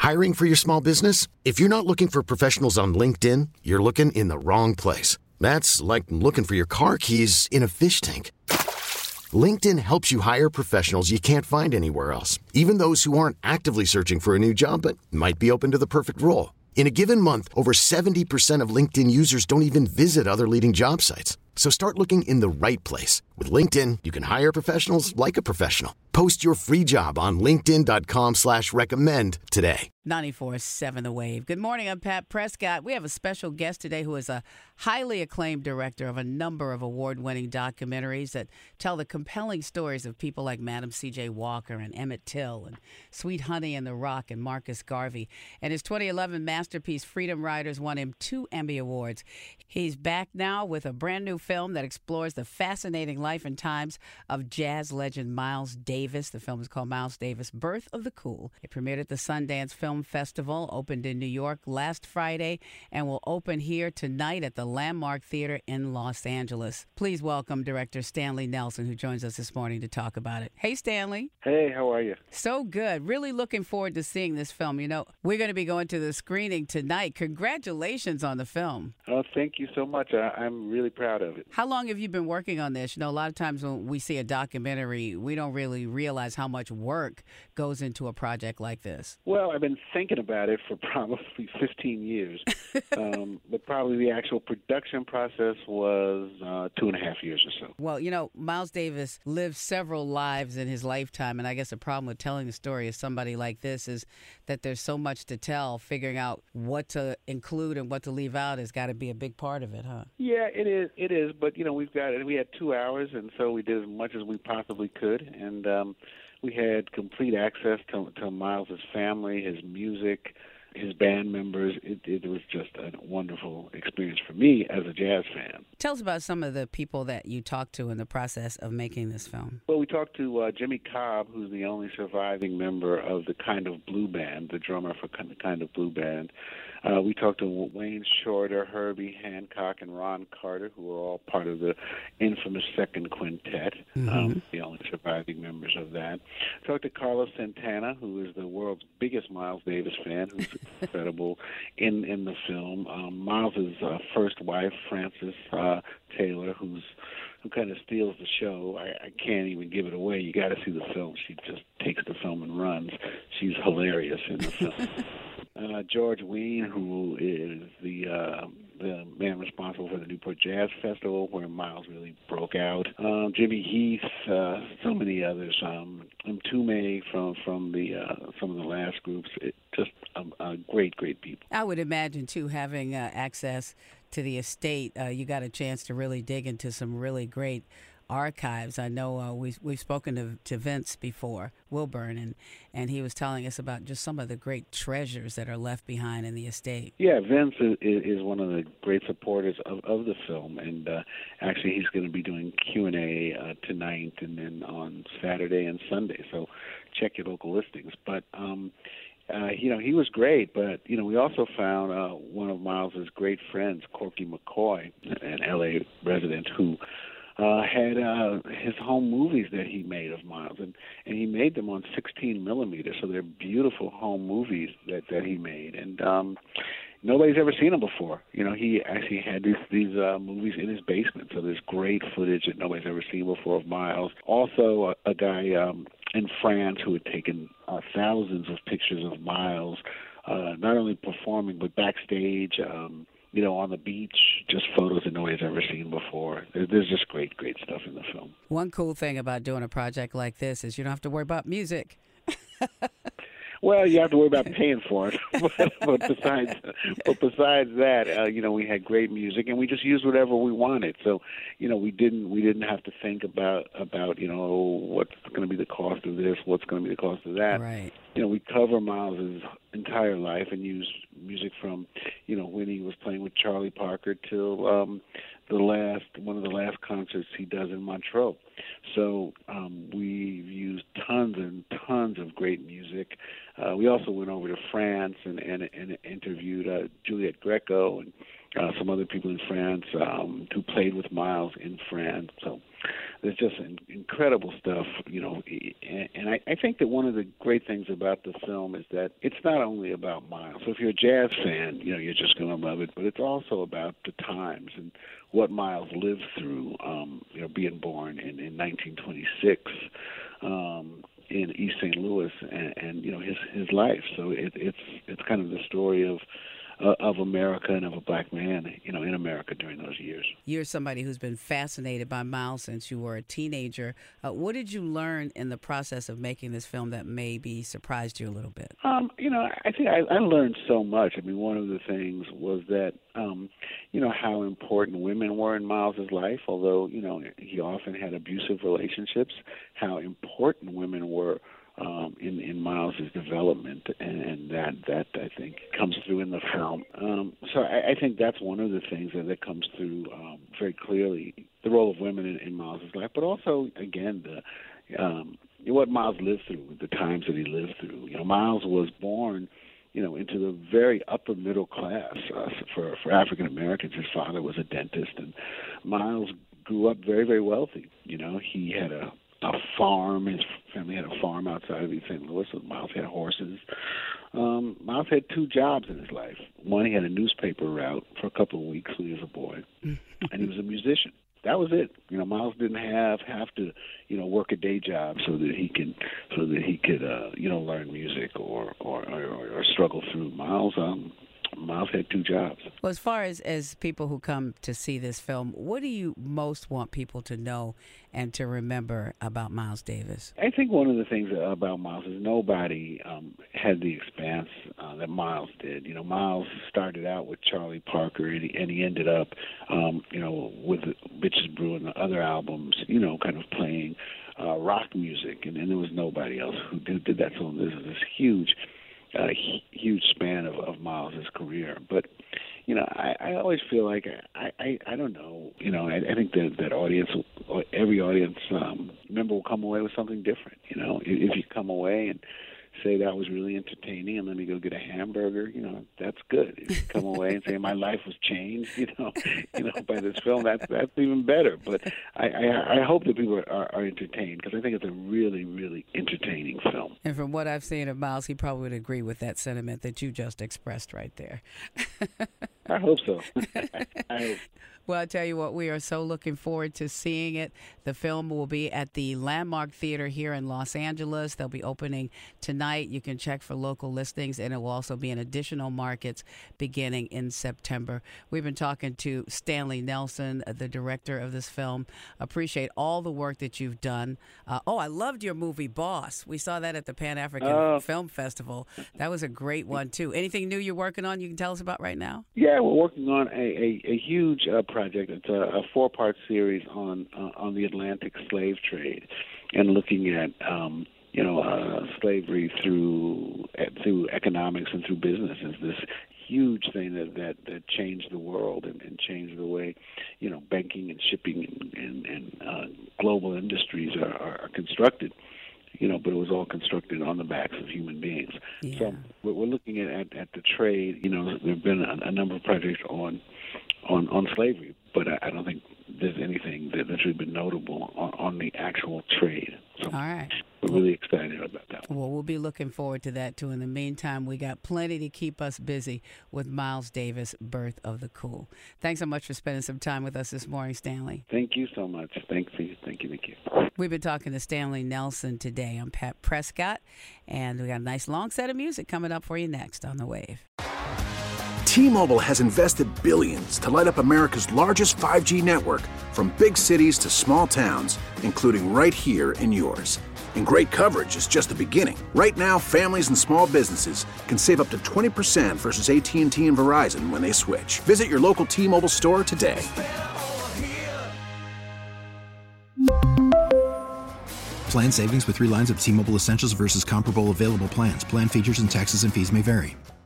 Hiring for your small business? If you're not looking for professionals on LinkedIn, you're looking in the wrong place. That's like looking for your car keys in a fish tank. LinkedIn helps you hire professionals you can't find anywhere else, even those who aren't actively searching for a new job but might be open to the perfect role. In a given month, over 70% of LinkedIn users don't even visit other leading job sites. So start looking in the right place. With LinkedIn, you can hire professionals like a professional. Post your free job on linkedin.com/recommend today. 94.7 The Wave. Good morning, I'm Pat Prescott. We have a special guest today who is a highly acclaimed director of a number of award-winning documentaries that tell the compelling stories of people like Madam C.J. Walker and Emmett Till and Sweet Honey and the Rock and Marcus Garvey. And his 2011 masterpiece, Freedom Riders, won him 2 Emmy Awards. He's back now with a brand new film that explores the fascinating life and times of jazz legend Miles Davis. The film is called Miles Davis, Birth of the Cool. It premiered at the Sundance Film Festival, opened in New York last Friday, and will open here tonight at the Landmark Theater in Los Angeles. Please welcome director Stanley Nelson, who joins us this morning to talk about it. Hey, Stanley. Hey, how are you? So good. Really looking forward to seeing this film. You know, we're going to be going to the screening tonight. Congratulations on the film. Oh, thank you so much. I'm really proud of it. How long have you been working on this? You know, a lot of times when we see a documentary, we don't really realize how much work goes into a project like this. Well, I've been thinking about it for probably 15 years, but probably the actual production process was 2.5 years or so. Well, you know, Miles Davis lived several lives in his lifetime, and I guess the problem with telling the story of somebody like this is that there's so much to tell. Figuring out what to include and what to leave out has got to be a big part of it, huh? Yeah, it is. It is. But, you know, we had 2 hours, and so we did as much as we possibly could. And we had complete access to Miles's family, his music, his band members. It was just a wonderful experience for me as a jazz fan. Tell us about some of the people that you talked to in the process of making this film. Well, we talked to Jimmy Cobb, who's the only surviving member of the Kind of Blue Band, the drummer for the Kind of Blue Band. We talked to Wayne Shorter, Herbie Hancock, and Ron Carter, who are all part of the infamous Second Quintet, the only surviving members of that. Talked to Carlos Santana, who is the world's biggest Miles Davis fan, who's incredible in the film. Miles's first wife, Frances Taylor, who kind of steals the show. I can't even give it away. You got to see the film. She just takes the film and runs. She's hilarious in the film. George Wein, who is the man responsible for the Newport Jazz Festival, where Miles really broke out. Jimmy Heath, so many others. Mtume from some of the last groups. Just great people. I would imagine, too, having access to the estate, you got a chance to really dig into some really great archives. I know we've spoken to Vince before, Wilburn, and he was telling us about just some of the great treasures that are left behind in the estate. Yeah, Vince is one of the great supporters of the film, and actually he's going to be doing Q&A tonight and then on Saturday and Sunday, so check your local listings. But you know, he was great, but, you know, we also found one of Miles's great friends, Corky McCoy, an L.A. resident who had his home movies that he made of Miles, and he made them on 16 millimeters, so they're beautiful home movies that he made, and nobody's ever seen them before. You know, he actually had these movies in his basement, so there's great footage that nobody's ever seen before of Miles. Also, a guy in France who had taken thousands of pictures of Miles, not only performing but backstage, you know, on the beach, just photos that nobody's ever seen before. There's just great stuff in the film. One cool thing about doing a project like this is you don't have to worry about music. Well, you have to worry about paying for it, but besides that, you know, we had great music, and we just used whatever we wanted. So, you know, we didn't have to think about you know, what's going to be the cost of this, what's going to be the cost of that. Right. You know, we cover Miles's entire life and use music from, you know, when he was playing with Charlie Parker till one of the last concerts he does in Montreux. So we've used tons and tons of great music. We also went over to France and interviewed Juliette Greco and some other people in France who played with Miles in France. So there's just incredible stuff, and I think that one of the great things about the film is that it's not only about Miles. So if you're a jazz fan, you're just going to love it, but it's also about the times and what Miles lived through, being born in 1926 in East St. Louis, and his life. So it's kind of the story of America and of a black man, in America during those years. You're somebody who's been fascinated by Miles since you were a teenager. What did you learn in the process of making this film that maybe surprised you a little bit? I think I learned so much. I mean, one of the things was that, how important women were in Miles's life, although, he often had abusive relationships, how important women were in Miles's development, and that I think comes through in the film. So I think that's one of the things that comes through very clearly, the role of women in Miles's life, but also again what Miles lived through, the times that he lived through. Miles was born, into the very upper middle class for African Americans. His father was a dentist, and Miles grew up very, very wealthy. He had a farm. His family had a farm outside of East St. Louis, so Miles had horses. Miles had 2 jobs in his life. One, he had a newspaper route for a couple of weeks when he was a boy, and he was a musician. That was it. Miles didn't have to, work a day job so that he could, learn music or struggle through. Miles had 2 jobs. Well, as far as people who come to see this film, what do you most want people to know and to remember about Miles Davis? I think one of the things about Miles is nobody had the expanse that Miles did. Miles started out with Charlie Parker, and he ended up, with Bitches Brew and the other albums, kind of playing rock music, and there was nobody else who did that. So there's this huge span of Miles's career. But I always feel like I don't know. I think that audience, every audience member will come away with something different. If you come away and say that was really entertaining and let me go get a hamburger, that's good. If you come away and say my life was changed, by this film, that's even better. But I hope that people are entertained, because I think it's a really, really entertaining film. And from what I've seen of Miles, he probably would agree with that sentiment that you just expressed right there. I hope so. I hope. Well, I tell you what, we are so looking forward to seeing it. The film will be at the Landmark Theater here in Los Angeles. They'll be opening tonight. You can check for local listings, and it will also be in additional markets beginning in September. We've been talking to Stanley Nelson, the director of this film. Appreciate all the work that you've done. I loved your movie, Boss. We saw that at the Pan-African Film Festival. That was a great one, too. Anything new you're working on you can tell us about right now? Yeah, we're working on a huge project. It's a 4-part series on the Atlantic slave trade, and looking at slavery through economics and through business is this huge thing that changed the world and changed the way banking and shipping and global industries are constructed. But it was all constructed on the backs of human beings. Yeah. So we're looking at the trade. There have been a number of projects on slavery, but I don't think there's anything that's really been notable on the actual trade. So all right. We're really excited about that one. Well, we'll be looking forward to that, too. In the meantime, we got plenty to keep us busy with Miles Davis, Birth of the Cool. Thanks so much for spending some time with us this morning, Stanley. Thank you so much. Thank you. We've been talking to Stanley Nelson today. I'm Pat Prescott, and we got a nice long set of music coming up for you next on The Wave. T-Mobile has invested billions to light up America's largest 5G network, from big cities to small towns, including right here in yours. And great coverage is just the beginning. Right now, families and small businesses can save up to 20% versus AT&T and Verizon when they switch. Visit your local T-Mobile store today. Plan savings with 3 lines of T-Mobile Essentials versus comparable available plans. Plan features and taxes and fees may vary.